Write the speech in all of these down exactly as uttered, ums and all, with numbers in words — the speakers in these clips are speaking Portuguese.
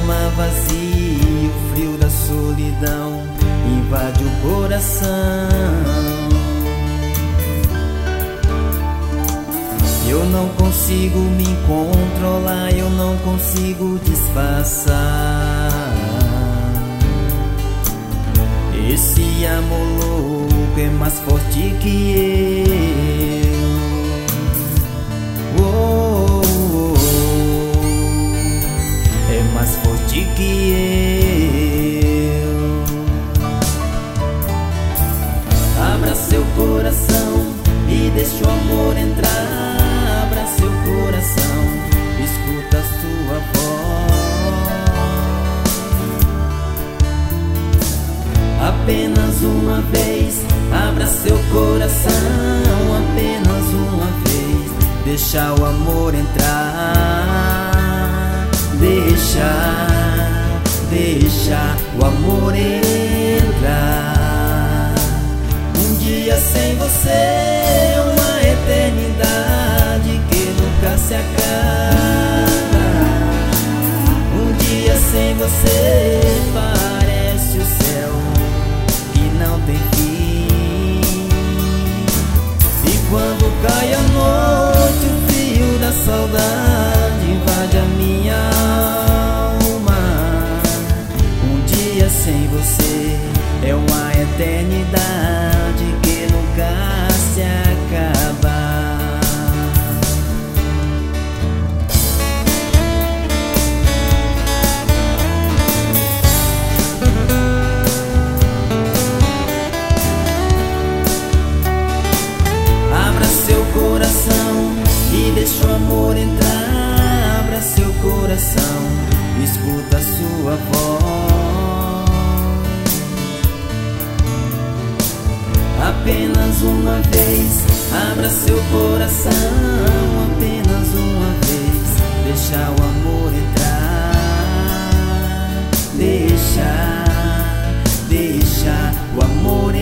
alma vazia, o frio da solidão invade o coração. Eu não consigo me controlar, eu não consigo disfarçar esse amor louco, é mais forte que eu. Oh, oh, oh. É mais forte que eu. Abra seu coração e deixe o amor entrar. Abra seu coração, escuta a sua voz. Apenas uma vez, abra seu coração. Apenas uma vez, deixa o amor entrar. Deixa, deixa o amor entrar. Um dia sem você é uma eternidade que nunca se acaba. Um dia sem você parece o céu que não tem fim. E quando cai a noite, o frio da saudade invade a minha alma. Um dia sem você é uma eternidade que nunca se acaba. Abra seu coração e deixa o amor entrar. Abra seu coração, escuta a sua voz. Apenas uma vez, abra seu coração. Apenas uma vez, deixa o amor entrar. Deixa, deixa o amor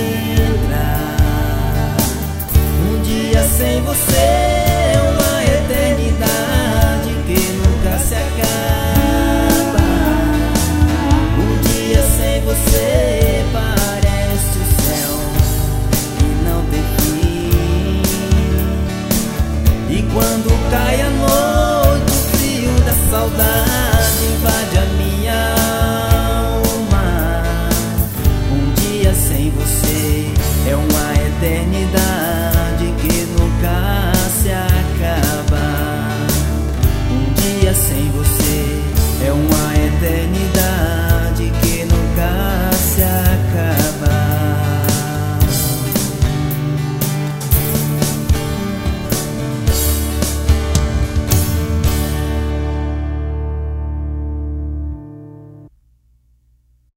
entrar. Um dia sem você é uma eternidade que nunca se acaba. Um dia sem você parece o céu que não tem fim. E quando cai a noite, o frio da saudade invade a minha alma. Um dia sem você é uma eternidade que nunca se acaba. Um dia sem você é uma eternidade